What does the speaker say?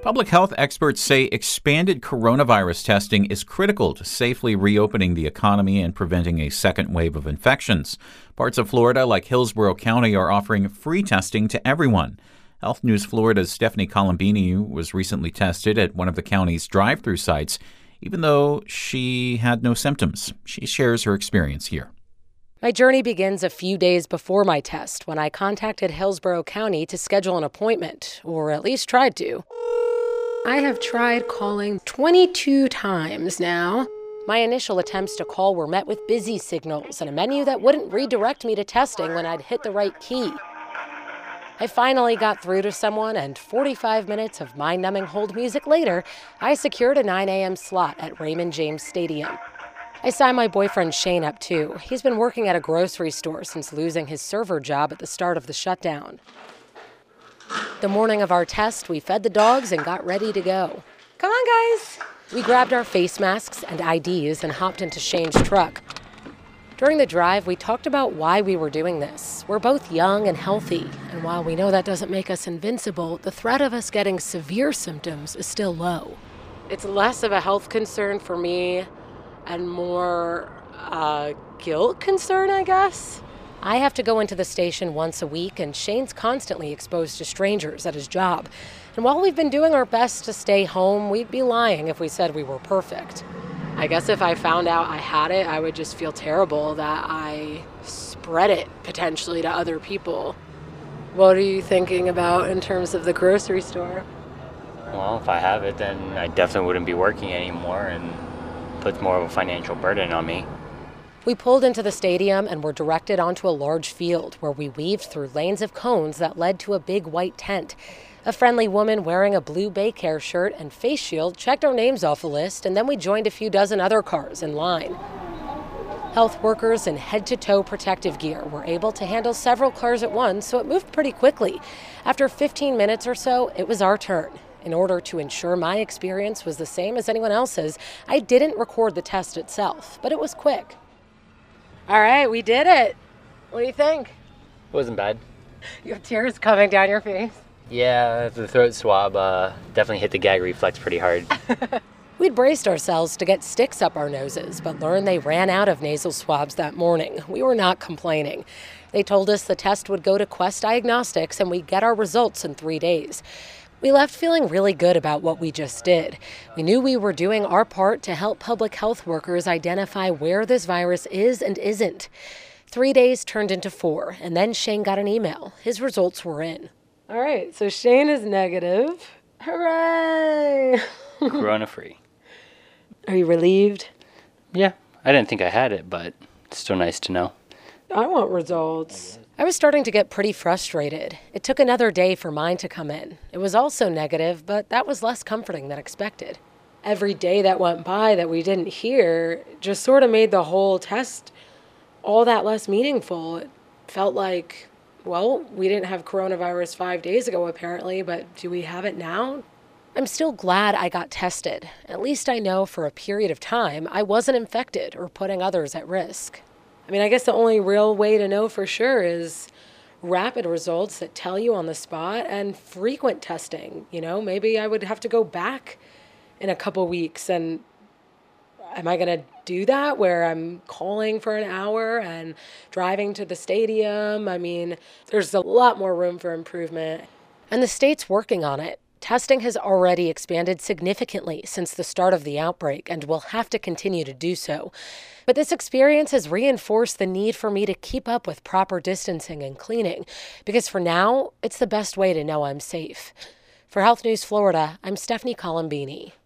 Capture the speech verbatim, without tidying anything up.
Public health experts say expanded coronavirus testing is critical to safely reopening the economy and preventing a second wave of infections. Parts of Florida, like Hillsborough County, are offering free testing to everyone. Health News Florida's Stephanie Colombini was recently tested at one of the county's drive-through sites, even though she had no symptoms. She shares her experience here. My journey begins a few days before my test when I contacted Hillsborough County to schedule an appointment, or at least tried to. I have tried calling twenty-two times now. My initial attempts to call were met with busy signals and a menu that wouldn't redirect me to testing when I'd hit the right key. I finally got through to someone, and forty-five minutes of mind-numbing hold music later, I secured a nine a.m. slot at Raymond James Stadium. I signed my boyfriend Shane up too. He's been working at a grocery store since losing his server job at the start of the shutdown. The morning of our test, we fed the dogs and got ready to go. Come on, guys. We grabbed our face masks and I Ds and hopped into Shane's truck. During the drive, we talked about why we were doing this. We're both young and healthy, and while we know that doesn't make us invincible, the threat of us getting severe symptoms is still low. It's less of a health concern for me and more uh, guilt concern, I guess. I have to go into the station once a week, and Shane's constantly exposed to strangers at his job. And while we've been doing our best to stay home, we'd be lying if we said we were perfect. I guess if I found out I had it, I would just feel terrible that I spread it potentially to other people. What are you thinking about in terms of the grocery store? Well, if I have it, then I definitely wouldn't be working anymore and puts more of a financial burden on me. We pulled into the stadium and were directed onto a large field where we weaved through lanes of cones that led to a big white tent. A friendly woman wearing a blue Baycare shirt and face shield checked our names off a list, and then we joined a few dozen other cars in line. Health workers in head-to-toe protective gear were able to handle several cars at once, so it moved pretty quickly. After fifteen minutes or so, it was our turn. In order to ensure my experience was the same as anyone else's, I didn't record the test itself, but it was quick. All right, we did it. What do you think? It wasn't bad. You have tears coming down your face. Yeah, the throat swab uh, definitely hit the gag reflex pretty hard. We'd braced ourselves to get sticks up our noses, but learned they ran out of nasal swabs that morning. We were not complaining. They told us the test would go to Quest Diagnostics and we'd get our results in three days. We left feeling really good about what we just did. We knew we were doing our part to help public health workers identify where this virus is and isn't. Three days turned into four, and then Shane got an email. His results were in. All right, so Shane is negative. Hooray! Corona-free. Are you relieved? Yeah, I didn't think I had it, but it's still nice to know. I want results. I was starting to get pretty frustrated. It took another day for mine to come in. It was also negative, but that was less comforting than expected. Every day that went by that we didn't hear just sort of made the whole test all that less meaningful. It felt like, well, we didn't have coronavirus five days ago apparently, but do we have it now? I'm still glad I got tested. At least I know for a period of time I wasn't infected or putting others at risk. I mean, I guess the only real way to know for sure is rapid results that tell you on the spot and frequent testing. You know, maybe I would have to go back in a couple weeks, and am I going to do that where I'm calling for an hour and driving to the stadium? I mean, there's a lot more room for improvement. And the state's working on it. Testing has already expanded significantly since the start of the outbreak and will have to continue to do so. But this experience has reinforced the need for me to keep up with proper distancing and cleaning, because for now, it's the best way to know I'm safe. For Health News Florida, I'm Stephanie Colombini.